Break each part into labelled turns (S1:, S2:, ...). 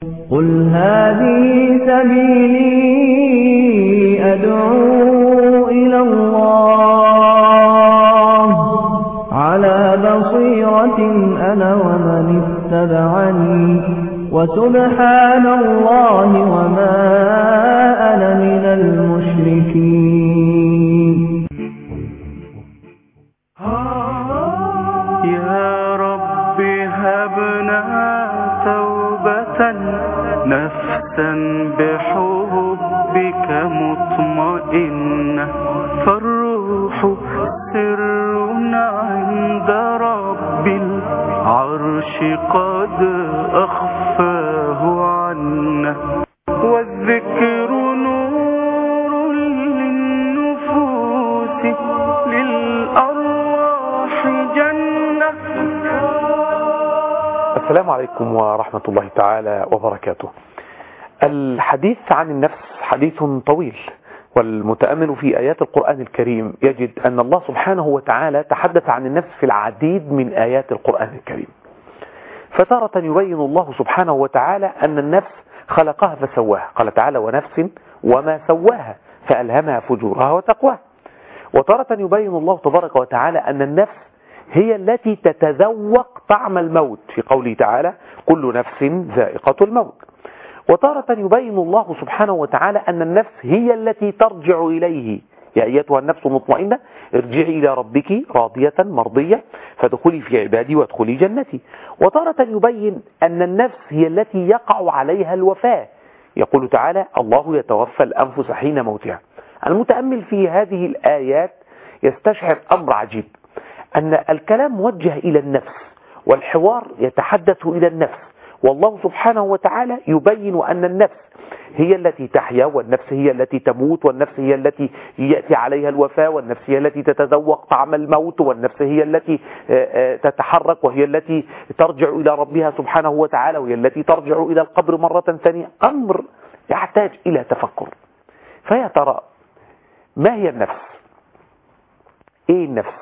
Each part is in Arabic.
S1: قل هذه سبيلي أدعو إلى الله على بصيرة أنا ومن اتبعني وسبحان الله وما أنا من المشركين.
S2: يا رب هبنا توبة نفسا بحبك مطمئنة فالروح سرنا عند رب العرش قد أخفاه عنا والذكر نور للنفوس للأرواح جنة.
S3: السلام عليكم ورحمة الله تعالى وبركاته. الحديث عن النفس حديث طويل، والمتأمل في آيات القرآن الكريم يجد أن الله سبحانه وتعالى تحدث عن النفس في العديد من آيات القرآن الكريم. فتارة يبين الله سبحانه وتعالى أن النفس خلقها فسواها، قال تعالى ونفس وما سواها فألهمها فجورها وتقواها. وتارة يبين الله تبارك وتعالى أن النفس هي التي تتذوق طعم الموت في قوله تعالى كل نفس ذائقة الموت. وتارة يبين الله سبحانه وتعالى أن النفس هي التي ترجع إليه، يا أيتها النفس المطمئنة ارجعي إلى ربك راضية مرضية فادخلي في عبادي وادخلي جنتي. وتارة يبين أن النفس هي التي يقع عليها الوفاة، يقول تعالى الله يتوفى الأنفس حين موتها. المتأمل في هذه الآيات يستشعر أمر عجيب، أن الكلام موجه إلى النفس والحوار يتحدث إلى النفس، والله سبحانه وتعالى يبين أن النفس هي التي تحيا، والنفس هي التي تموت، والنفس هي التي يأتي عليها الوفاة، والنفس هي التي تتذوق طعم الموت، والنفس هي التي تتحرك، وهي التي ترجع إلى ربها سبحانه وتعالى، وهي التي ترجع إلى القبر مرة ثانية. أمر يحتاج إلى تفكر. فيا ترى ما هي النفس؟ إيه النفس؟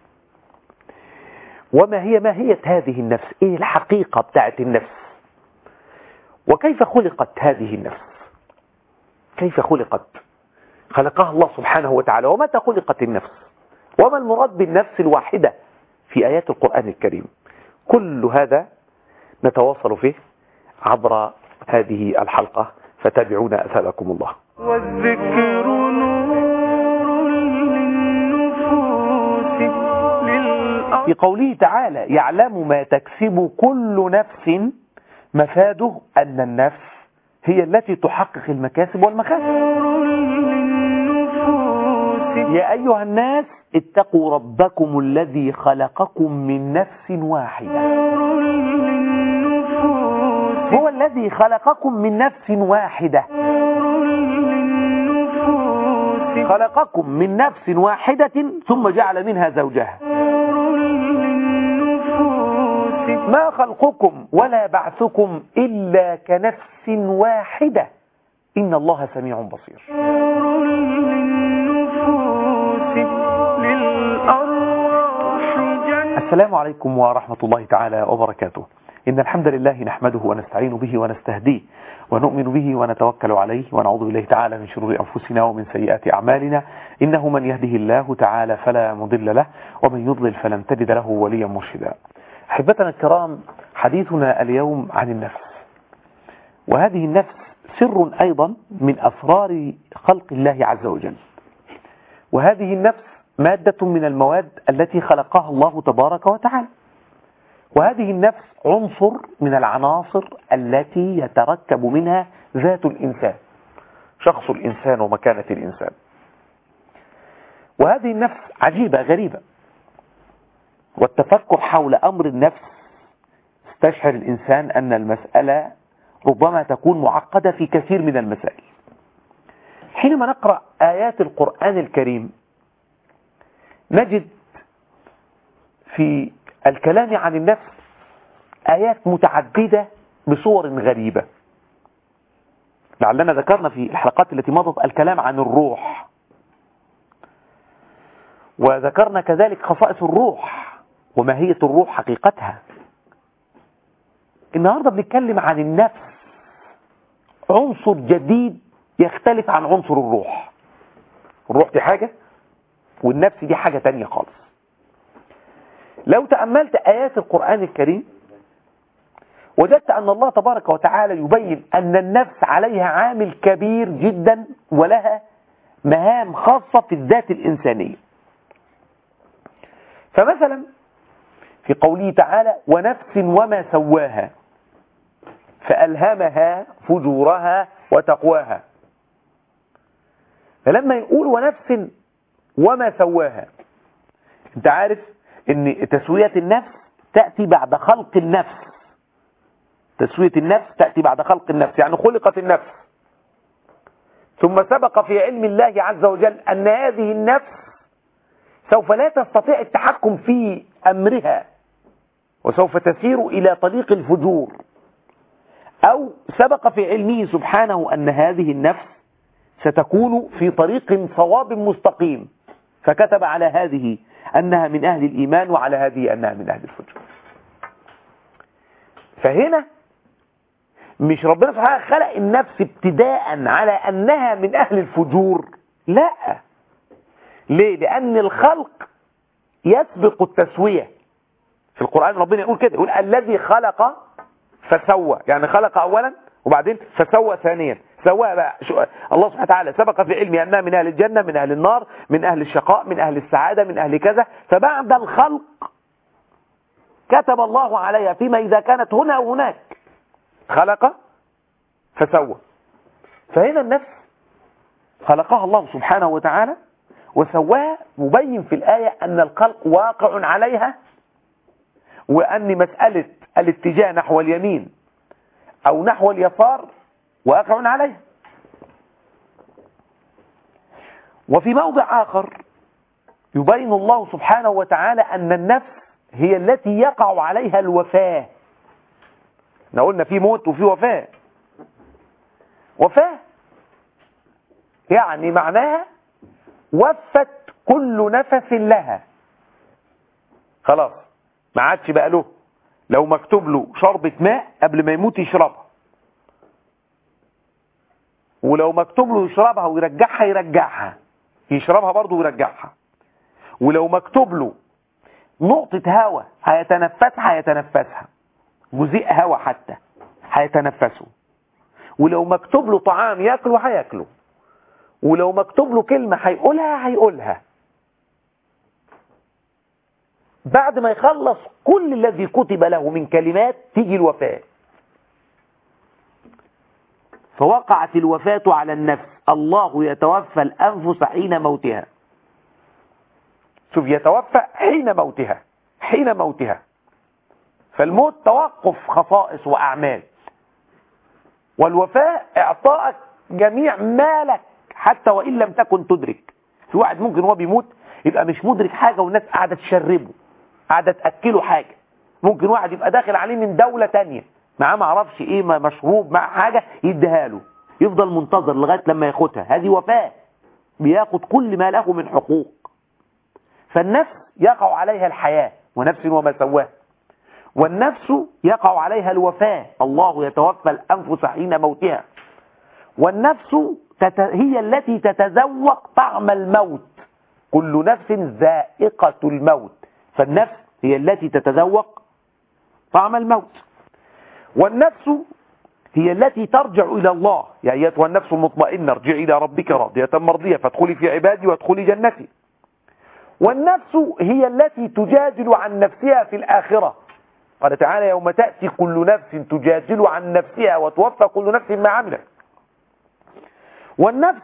S3: وما هي ماهية هذه النفس؟ إيه الحقيقة بتاعت النفس؟ وكيف خلقت هذه النفس؟ كيف خلقت؟ خلقها الله سبحانه وتعالى. ومتى خلقت النفس؟ وما المراد بالنفس الواحدة في آيات القرآن الكريم؟ كل هذا نتواصل فيه عبر هذه الحلقة، فتابعونا أثابكم الله.
S2: والذكر نور للنفوس للأرواح.
S3: في قوله تعالى يعلم ما تكسب كل نفس، مفاده أن النفس هي التي تحقق المكاسب والمخاسب. يا أيها الناس اتقوا ربكم الذي خلقكم من نفس واحدة. هو الذي خلقكم من نفس واحدة، خلقكم من نفس واحدة ثم جعل منها زوجها. ما خلقكم ولا بعثكم إلا كنفس واحدة إن الله سميع بصير. السلام عليكم ورحمة الله تعالى وبركاته. إن الحمد لله نحمده ونستعين به ونستهديه ونؤمن به ونتوكل عليه ونعوذ بالله تعالى من شرور أنفسنا ومن سيئات أعمالنا. إنه من يهده الله تعالى فلا مضل له ومن يضلل فلن تجد له وليا مرشدا. أحبتنا الكرام، حديثنا اليوم عن النفس، وهذه النفس سر أيضا من أسرار خلق الله عز وجل. وهذه النفس مادة من المواد التي خلقها الله تبارك وتعالى. وهذه النفس عنصر من العناصر التي يتركب منها ذات الإنسان، شخص الإنسان ومكانة الإنسان. وهذه النفس عجيبة غريبة، والتفكر حول أمر النفس استشعر الإنسان أن المسألة ربما تكون معقدة في كثير من المسائل. حينما نقرأ آيات القرآن الكريم نجد في الكلام عن النفس آيات متعددة بصور غريبة. لعلنا ذكرنا في الحلقات التي مضت الكلام عن الروح، وذكرنا كذلك خصائص الروح وماهية الروح حقيقتها. النهاردة بنتكلم عن النفس عنصر جديد يختلف عن عنصر الروح. الروح دي حاجة والنفس دي حاجة تانية خالص. لو تأملت آيات القرآن الكريم وجدت أن الله تبارك وتعالى يبين أن النفس عليها عامل كبير جدا ولها مهام خاصة في الذات الإنسانية. فمثلا في قوله تعالى ونفس وما سواها فألهمها فجورها وتقواها. فلما يقول ونفس وما سواها، انت عارف ان تسوية النفس تأتي بعد خلق النفس. تسوية النفس تأتي بعد خلق النفس، يعني خلقت النفس ثم سبق في علم الله عز وجل أن هذه النفس سوف لا تستطيع التحكم في أمرها وسوف تسير إلى طريق الفجور، أو سبق في علمه سبحانه أن هذه النفس ستكون في طريق صواب مستقيم، فكتب على هذه أنها من أهل الإيمان وعلى هذه أنها من أهل الفجور. فهنا مش ربنا سبحانه خلق النفس ابتداء على أنها من أهل الفجور، لا. ليه؟ لأن الخلق يسبق التسوية. في القرآن ربنا يقول كده، يقول الذي خلق فسوى، يعني خلق أولا وبعدين فسوى ثانيا. سواء بقى الله سبحانه وتعالى سبق في علمه أنها من أهل الجنة، من أهل النار، من أهل الشقاء، من أهل السعادة، من أهل كذا. فبعد الخلق كتب الله عليها فيما إذا كانت هنا أو هناك، خلق فسوى. فهنا النفس خلقها الله سبحانه وتعالى وسواها، مبين في الآية أن الخلق واقع عليها، وأن مسألة الاتجاه نحو اليمين أو نحو اليسار واقع عليها. وفي موضع آخر يبين الله سبحانه وتعالى أن النفس هي التي يقع عليها الوفاة. احنا قلنا في موت وفي وفاة. وفاة يعني معناها وفت كل نفس لها، خلاص ما عادش بقى له، لو مكتوب له شربة ماء قبل ما يموت يشربها، ولو مكتوب له يشربها ويرجعها يرجعها، يشربها برضه ويرجعها. ولو مكتوب له نقطة هواء هيتنفسها هيتنفسها، جزيء هواء حتى هيتنفسه. ولو مكتوب له طعام ياكله هياكله، ولو مكتوب له كلمة هيقولها هيقولها. بعد ما يخلص كل الذي كتب له من كلمات تيجي الوفاة. فوقعت الوفاة على النفس، الله يتوفى الأنفس حين موتها. شوف، يتوفى حين موتها، حين موتها. فالموت توقف خصائص وأعمال، والوفاة إعطائك جميع مالك حتى وإن لم تكن تدرك. في واحد ممكن هو بيموت يبقى مش مدرك حاجة والناس قاعدة تشربه، قاعدة تأكله حاجة. ممكن واحد يبقى داخل عليه من دولة تانية معاه معرفش ايه، مشروب مع حاجة يديها له، يفضل منتظر لغاية لما ياخدها. هذه وفاة، بياخد كل ما له من حقوق. فالنفس يقع عليها الحياة، ونفس وما سواها. والنفس يقع عليها الوفاة، الله يتوفى الأنفس حين موتها. والنفس هي التي تتذوق طعم الموت، كل نفس ذائقة الموت. فالنفس هي التي تتذوق طعم الموت. والنفس هي التي ترجع إلى الله، يا أيتها النفس المطمئنة ارجعي إلى ربك راضية مرضية فادخلي في عبادي وادخلي جنتي. والنفس هي التي تجادل عن نفسها في الآخرة. قال تعالى يوم تأتي كل نفس تجادل عن نفسها وتوفى كل نفس ما عملت. والنفس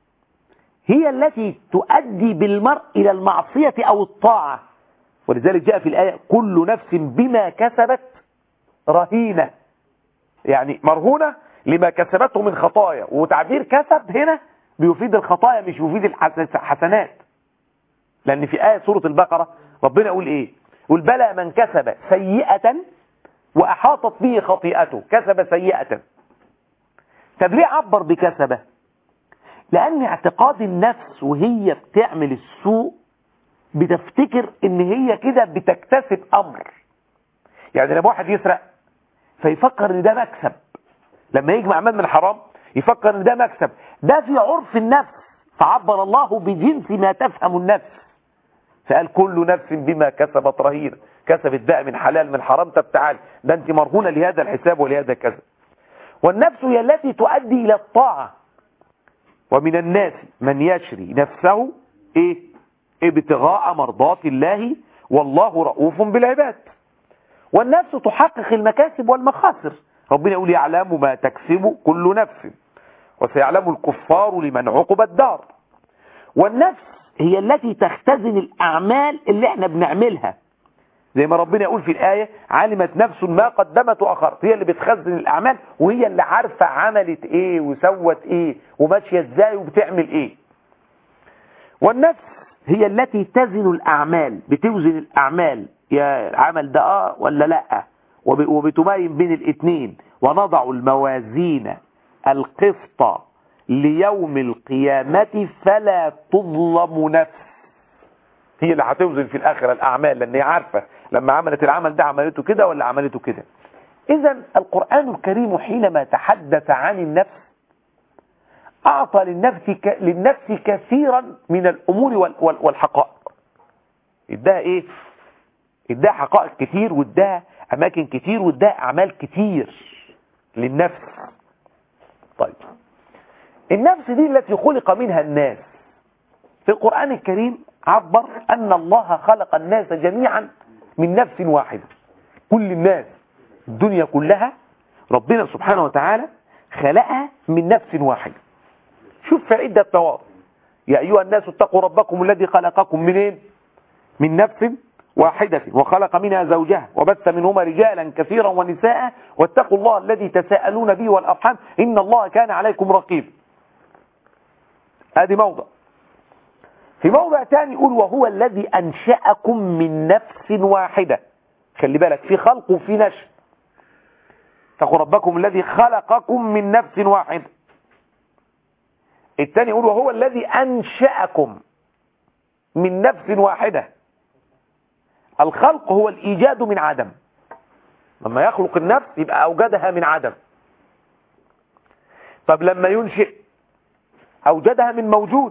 S3: هي التي تؤدي بالمرء إلى المعصية أو الطاعة، ولذلك جاء في الآية كل نفس بما كسبت رهينة، يعني مرهونة لما كسبته من خطايا. وتعبير كسب هنا بيفيد الخطايا مش بيفيد الحسنات، لأن في آية سورة البقرة ربنا يقول إيه؟ يقول بلى من كسب سيئة وأحاطت به خطيئته، كسب سيئة. طب ليه عبر بكسبه؟ لأن اعتقاد النفس وهي بتعمل السوء بتفتكر ان هي كده بتكتسب امر. يعني لما واحد يسرق فيفكر ان ده مكسب، لما يجمع أعمال من حرام يفكر ان ده مكسب. ده في عرف النفس، فعبر الله بجنس ما تفهم النفس، فقال كل نفس بما كسبت رهينة. كسبت بقى من حلال من حرام، طب تعال ده انت مرهونة لهذا الحساب ولهذا كذا. والنفس هي التي تؤدي إلى الطاعة. ومن الناس من يشري نفسه ابتغاء مرضات الله والله رؤوف بالعباد. والنفس تحقق المكاسب والمخاسر. ربنا يقول يعلم ما تكسب كل نفس وسيعلم الكفار لمن عقب الدار. والنفس هي التي تختزن الأعمال اللي احنا بنعملها، زي ما ربنا يقول في الآية علمت نفس ما قدمت وأخرت. هي اللي بتخزن الأعمال، وهي اللي عارفة عملت ايه وسوت ايه وماشية ازاي وبتعمل ايه. والنفس هي التي تزن الأعمال، بتوزن الأعمال، يا العمل ده ولا لا، وبتميز بين الاثنين. ونضع الموازين القسط ليوم القيامة فلا تظلم نفس. هي اللي هتوزن في الآخرة الأعمال، لأن هي عارفة لما عملت العمل ده عملته كده ولا عملته كده. إذن القرآن الكريم حينما تحدث عن النفس أعطى للنفس كثيرا من الأمور والحقائق. إداها إيه؟ إداها حقائق كتير، وإداها أماكن كتير، وإداها أعمال كتير للنفس. طيب النفس دي التي خلق منها الناس. في القرآن الكريم عبر أن الله خلق الناس جميعا من نفس واحدة. كل الناس الدنيا كلها ربنا سبحانه وتعالى خلقها من نفس واحدة. شوف في عدة مواضع: يا أيها الناس اتقوا ربكم الذي خلقكم منين؟ من نفس واحدة وخلق منها زوجها وبث منهما رجالا كثيرا ونساء واتقوا الله الذي تساءلون به والأرحام إن الله كان عليكم رقيبا. هذه موضع. في موضع ثاني يقول وهو الذي أنشأكم من نفس واحدة. خلي بالك، في خلق وفي نشأ. اتقوا ربكم الذي خلقكم من نفس واحدة. الثاني يقول وهو الذي أنشأكم من نفس واحدة. الخلق هو الإيجاد من عدم. لما يخلق النفس يبقى أوجدها من عدم. طب لما ينشئ أوجدها من موجود.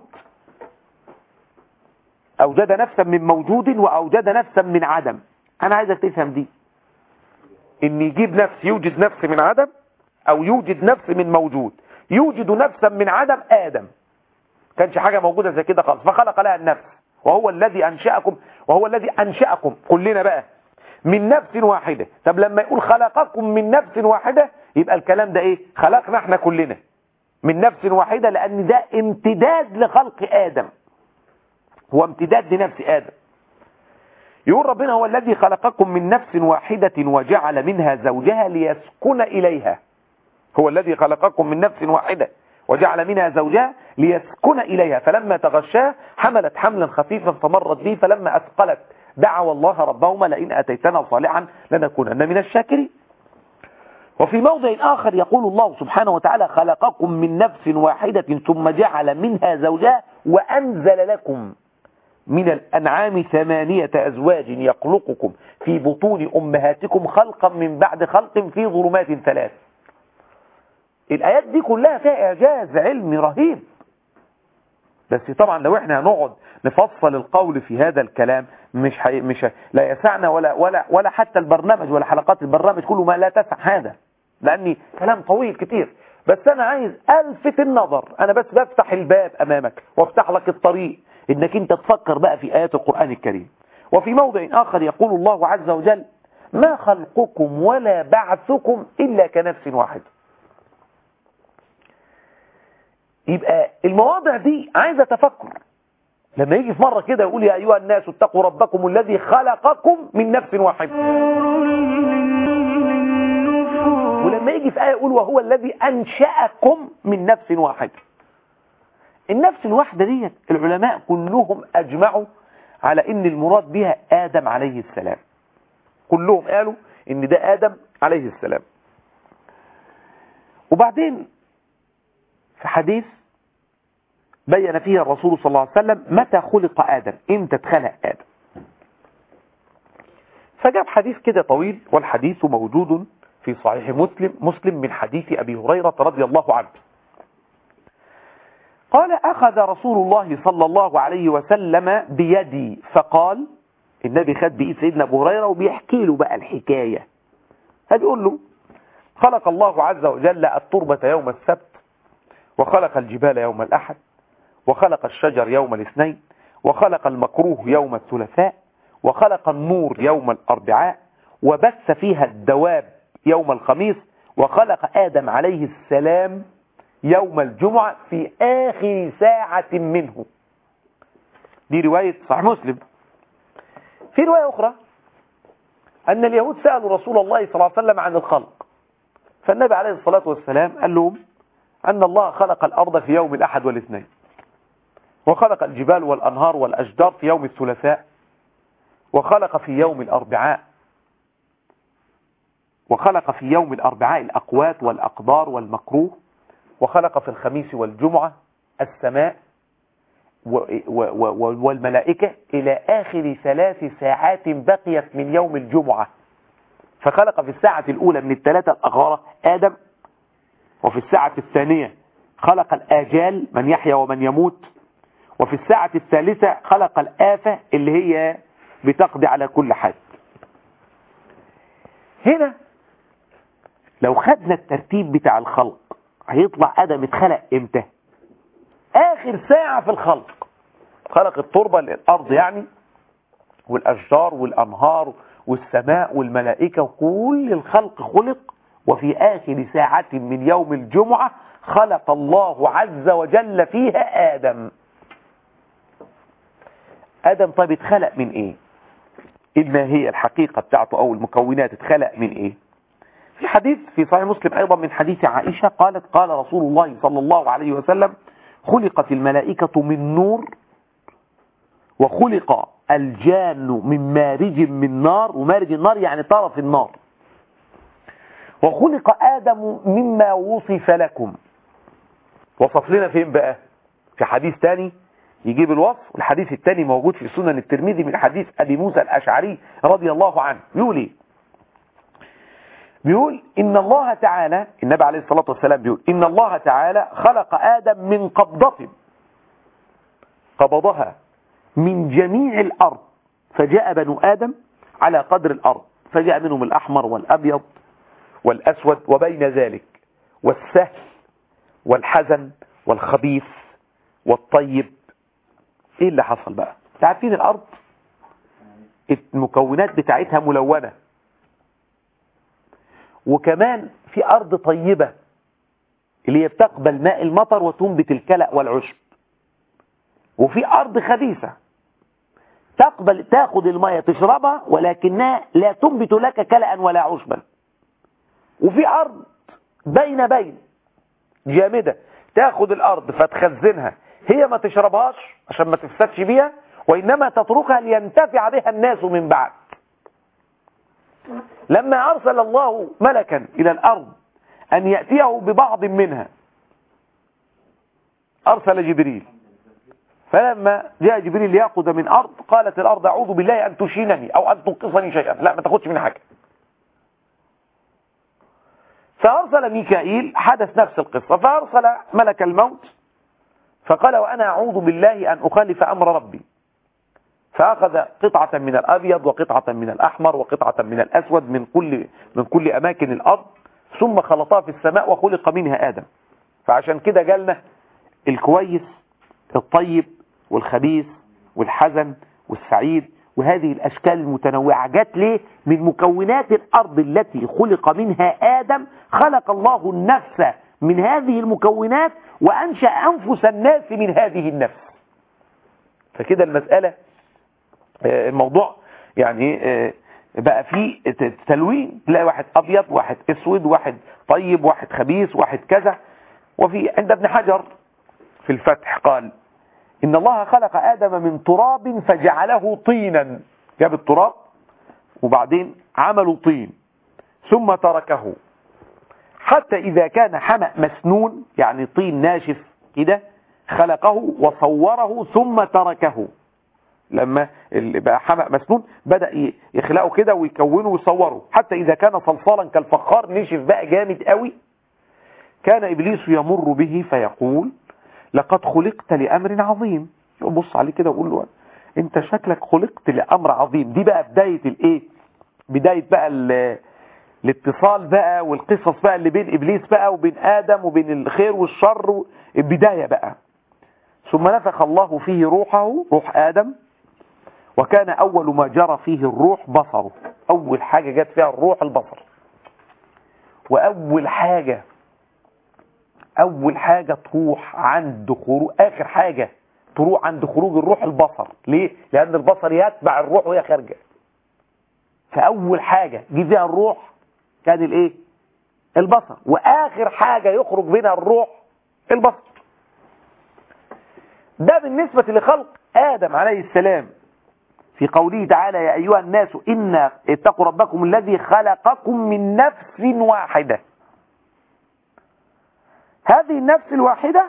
S3: أوجد نفسا من موجود وأوجد نفسا من عدم. أنا عايزك تفهم دي، إن يجيب نفس، يوجد نفس من عدم، أو يوجد نفس من موجود. يوجد نفسا من عدم آدم، كانش حاجة موجودة زي كده خالص، فخلق لها النفس. وهو الذي أنشأكم، وهو الذي أنشأكم كلنا بقى من نفس واحدة. طب لما يقول خلقكم من نفس واحدة يبقى الكلام ده إيه؟ خلقنا احنا كلنا من نفس واحدة، لأن ده امتداد لخلق آدم، هو امتداد لنفس آدم. يقول ربنا هو الذي خلقكم من نفس واحدة وجعل منها زوجها ليسكن إليها. هو الذي خلقكم من نفس واحدة وجعل منها زوجها ليسكن إليها فلما تغشاها حملت حملا خفيفا فمرت به فلما أثقلت دعوا الله ربهما لئن أتيتنا صالحا لنكونن من الشاكرين. وفي موضع آخر يقول الله سبحانه وتعالى خلقكم من نفس واحدة ثم جعل منها زوجها وأنزل لكم من الأنعام 8 أزواج يخلقكم في بطون أمهاتكم خلقا من بعد خلق في ظلمات 3. الآيات دي كلها فيها إعجاز علمي رهيب. بس طبعا لو احنا هنقعد نفصل القول في هذا الكلام لا يسعنا ولا حتى البرنامج ولا حلقات البرنامج كله ما لا تسع هذا، لأني كلام طويل كتير. بس أنا عايز ألفت النظر، أنا بس بفتح الباب أمامك وافتح لك الطريق إنك أنت تفكر بقى في آيات القرآن الكريم. وفي موضع آخر يقول الله عز وجل ما خلقكم ولا بعثكم إلا كنفس واحد. يبقى المواضع دي عايزة تفكر. لما يجي في مرة كده يقول يا أيها الناس اتقوا ربكم الذي خلقكم من نفس واحد، ولما يجي في آية يقول وهو الذي أنشأكم من نفس واحد. النفس الواحدة دي العلماء كلهم أجمعوا على إن المراد بها آدم عليه السلام. كلهم قالوا إن ده آدم عليه السلام. وبعدين في حديث بين فيه الرسول صلى الله عليه وسلم متى خلق آدم، امتى اتخلق آدم. فجاب حديث كده طويل، والحديث موجود في صحيح مسلم من حديث أبي هريرة رضي الله عنه قال أخذ رسول الله صلى الله عليه وسلم بيدي فقال، النبي خد بإيد سيدنا أبو هريرة وبيحكي له بقى الحكاية. هتقول له خلق الله عز وجل التربة يوم السبت، وخلق الجبال يوم الأحد، وخلق الشجر يوم الاثنين، وخلق المكروه يوم الثلاثاء، وخلق النور يوم الأربعاء، وبث فيها الدواب يوم الخميس، وخلق آدم عليه السلام يوم الجمعة في آخر ساعة منه. دي رواية صحيح مسلم. في رواية أخرى أن اليهود سألوا رسول الله صلى الله عليه وسلم عن الخلق، فالنبي عليه الصلاة والسلام قال لهم أن الله خلق الأرض في يوم الأحد والاثنين، وخلق الجبال والأنهار والأشجار في يوم الثلاثاء، وخلق في يوم الأربعاء، وخلق في يوم الأربعاء الأقوات والأقدار والمكروه، وخلق في الخميس والجمعة السماء والملائكة إلى آخر 3 ساعات بقيت من يوم الجمعة. فخلق في الساعة الأولى من الثلاثة الأخرى آدم، وفي الساعة الثانية خلق الآجال من يحيى ومن يموت، وفي الساعة الثالثة خلق الآفة اللي هي بتقضي على كل حد. هنا لو خدنا الترتيب بتاع الخلق هيطلع آدم اتخلق امتى؟ آخر ساعة في الخلق. خلق التربة الأرض يعني، والأشجار والأنهار والسماء والملائكة، وكل الخلق خلق، وفي آخر ساعة من يوم الجمعة خلق الله عز وجل فيها آدم. آدم طيب اتخلق من ايه؟ ما هي الحقيقة بتاعته او المكونات؟ اتخلق من ايه؟ في حديث في صحيح مسلم ايضا من حديث عائشة قالت قال رسول الله صلى الله عليه وسلم خلقت الملائكة من نور، وخلق الجان من مارج من نار، ومارج النار يعني طرف النار، وخلق آدم مما وصف لكم. وصف لنا فين بقى؟ في حديث تاني يجيب الوصف. الحديث الثاني موجود في سنن الترمذي من حديث أبي موسى الأشعري رضي الله عنه. يقول ايه؟ بيقول إن الله تعالى، النبي عليه الصلاة والسلام بيقول إن الله تعالى خلق آدم من قبضة قبضها من جميع الأرض، فجاء بنو آدم على قدر الأرض، فجاء منهم الأحمر والأبيض والأسود وبين ذلك، والسهل والحزن والخبيث والطيب. ايه اللي حصل بقى؟ تعرفين الارض المكونات بتاعتها ملونة، وكمان في ارض طيبة اللي هي بتقبل ماء المطر وتنبت الكلأ والعشب، وفي ارض خبيثة تاخد المية تشربها ولكنها لا تنبت لك كلأ ولا عشبا، وفي ارض بين جامدة تاخد الارض فتخزنها، هي ما تشربهاش عشان ما تفسدش بيها، وإنما تتركها لينتفع بها الناس من بعد. لما أرسل الله ملكا إلى الأرض أن يأتيه ببعض منها، أرسل جبريل، فلما جاء جبريل ليأخذ من أرض قالت الأرض أعوذ بالله أن تشينني أو أن تنقصني شيئا، لا ما تاخدش من حاجة. فأرسل ميكائيل، حدث نفس القصة، فأرسل ملك الموت فقال وأنا أعوذ بالله أن أخالف أمر ربي، فأخذ قطعة من الأبيض وقطعة من الأحمر وقطعة من الأسود من كل أماكن الأرض، ثم خلطها في السماء وخلق منها آدم. فعشان كده جالنا الكويس الطيب والخبيث والحزن والسعيد، وهذه الأشكال المتنوعة جات ليه؟ من مكونات الأرض التي خلق منها آدم. خلق الله النفس من هذه المكونات وأنشأ أنفس الناس من هذه النفس. فكده المسألة الموضوع يعني بقى فيه تلوين، تلاقي واحد أبيض واحد أسود واحد طيب واحد خبيث واحد كذا. وفي عند ابن حجر في الفتح قال إن الله خلق آدم من تراب فجعله طينا، جاب التراب وبعدين عملوا طين ثم تركه حتى إذا كان حمأ مسنون يعني طين ناشف كده، خلقه وصوره ثم تركه لما بقى حمأ مسنون بدأ يخلقه كده ويكونه ويصوره، حتى إذا كان صلصالا كالفخار نشف بقى جامد قوي. كان إبليس يمر به فيقول لقد خلقت لأمر عظيم. يبص عليه كده ويقول له انت شكلك خلقت لأمر عظيم. دي بقى بداية الايه، بداية بقى الاتصال بقى والقصص بقى اللي بين إبليس بقى وبين آدم وبين الخير والشر، البداية بقى. ثم نفخ الله فيه روحه، روح آدم، وكان أول ما جرى فيه الروح بصره. أول حاجة جت فيها الروح البصر، وأول حاجة تروح عند خروج، آخر حاجة تروح عند خروج الروح البصر. ليه؟ لأن البصر يتبع الروح وهي خارجة. فأول حاجة جه فيها الروح كان الايه؟ البصر. وآخر حاجة يخرج منها الروح البصر. ده بالنسبة لخلق آدم عليه السلام في قوله تعالى يا أيها الناس إن اتقوا ربكم الذي خلقكم من نفس واحدة. هذه النفس الواحدة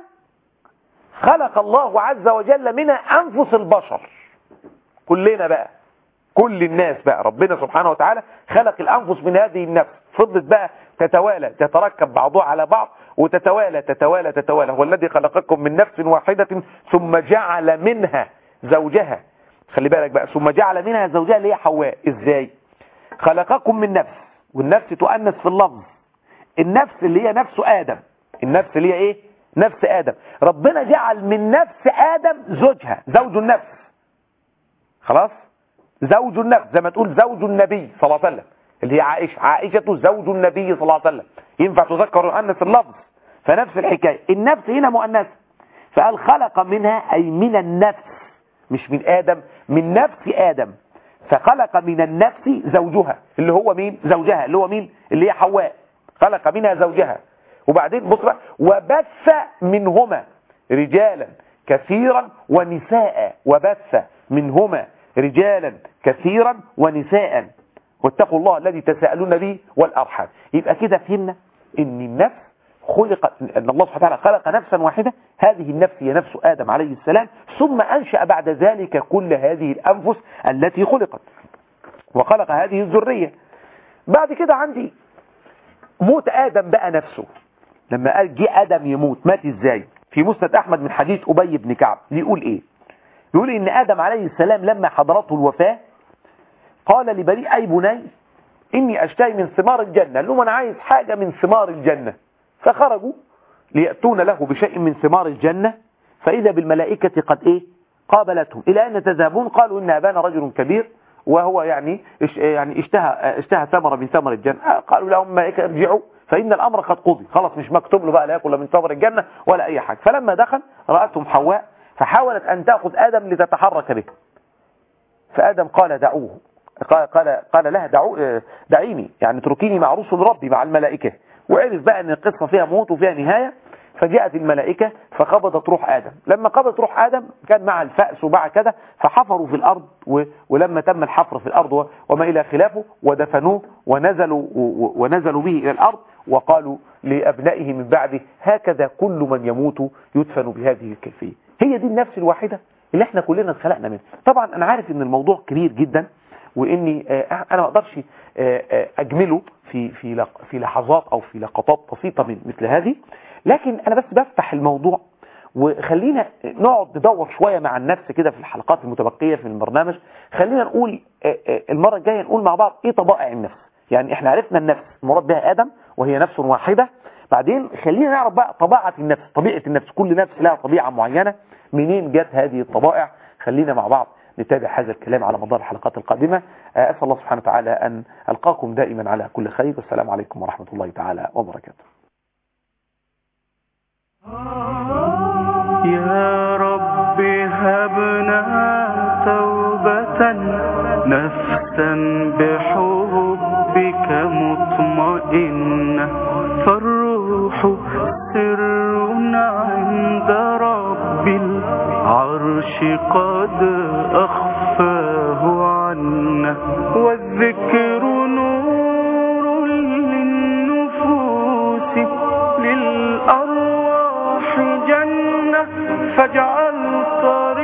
S3: خلق الله عز وجل منها أنفس البشر كلنا بقى، كل الناس بقى. ربنا سبحانه وتعالى خلق الأنفس من هذه النفس، فضلت بقى تتوالى، تتركب بعضها على بعض وتتوالى تتوالى تتوالى. هو الذي خلقكم من نفس واحدة ثم جعل منها زوجها. خلي بالك بقى، ثم جعل منها زوجها اللي هي حواء. ازاي؟ خلقكم من نفس، والنفس تؤنث في اللفظ. النفس اللي هي نفس آدم، النفس اللي هي ايه؟ نفس آدم. ربنا جعل من نفس آدم زوجها، زوج النفس. خلاص؟ زوج النفس، زي ما تقول زوج النبي صلى الله عليه وسلم، اللي هي عائشة زوج النبي صلى الله عليه وسلم. ينفع تذكر ويؤنث اللفظ، فنفس الحكاية. النفس هنا مؤنث، فقال خلق منها أي من النفس، مش من آدم، من نفس آدم. فخلق من النفس زوجها اللي هو مين؟ زوجها اللي هو مين؟ اللي هي حواء. خلق منها زوجها. وبعدين بص بقى، وبث منهما رجالا كثيرا ونساء. وبث منهما رجالا كثيرا ونساء واتقوا الله الذي تساءلون به والأرحام. يبقى كده فهمنا ان النفس خلقت، ان الله سبحانه وتعالى خلق نفسا واحدة. هذه النفس هي نفس آدم عليه السلام، ثم أنشأ بعد ذلك كل هذه الأنفس التي خلقت، وخلق هذه الذرية. بعد كده عندي موت آدم بقى نفسه. لما قال جه آدم يموت، مات ازاي؟ في مسند أحمد من حديث أبي بن كعب يقول ايه؟ يقول ان آدم عليه السلام لما حضرته الوفاة قال لبني أي بني إني أشتهي من ثمار الجنة. قال لهم أنا عايز حاجة من ثمار الجنة. فخرجوا ليأتون له بشيء من ثمار الجنة، فإذا بالملائكة قد إيه؟ قابلتهم. إلى أن تذهبون؟ قالوا إن أبانا رجل كبير وهو يعني اشتهى ثمرة من ثمر الجنة. قالوا لهم الملائكة ارجعوا فإن الأمر قد قضي، خلاص مش مكتوب له بقى لا يأكل من ثمر الجنة ولا أي حاجة. فلما دخل رأتهم حواء فحاولت أن تأخذ آدم لتتحرك به، فآدم قال دعوه، قال لها دعيني، يعني اتركيني مع رسل ربي مع الملائكة. وعرف بقى أن القصة فيها موت وفيها نهاية. فجاءت الملائكة فقبضت روح آدم. لما قبضت روح آدم كان مع الفأس وبعد كده فحفروا في الأرض، ولما تم الحفر في الأرض وما إلى خلافه ودفنوه ونزلوا به إلى الأرض، وقالوا لأبنائه من بعده هكذا كل من يموت يدفن بهذه الكيفية. هي دي النفس الواحدة اللي احنا كلنا اتخلقنا منها. طبعا أنا عارف إن الموضوع كبير جدا، وإني أنا ما أقدرش أجمله في لحظات أو في لقطات بسيطة من مثل هذه، لكن أنا بس بفتح الموضوع وخلينا نقعد ندور شوية مع النفس كده في الحلقات المتبقية في البرنامج. خلينا نقول المرة الجاية نقول مع بعض إيه طبائع النفس. يعني إحنا عرفنا النفس المراد بها آدم وهي نفس واحدة. بعدين خلينا نعرف بقى طبيعة النفس، كل نفس لها طبيعة معينة، منين جت هذه الطبائع. خلينا مع بعض نتابع هذا الكلام على مدار الحلقات القادمة. أسأل الله سبحانه وتعالى أن ألقاكم دائما على كل خير، والسلام عليكم ورحمة الله تعالى وبركاته.
S2: يا رب هبنا توبة نفسا بحبك مطمئنة، فالروح سرنا عند رب العرش قد أخفاه عنا، والذكر نور للنفوس للأرواح جنة، فاجعل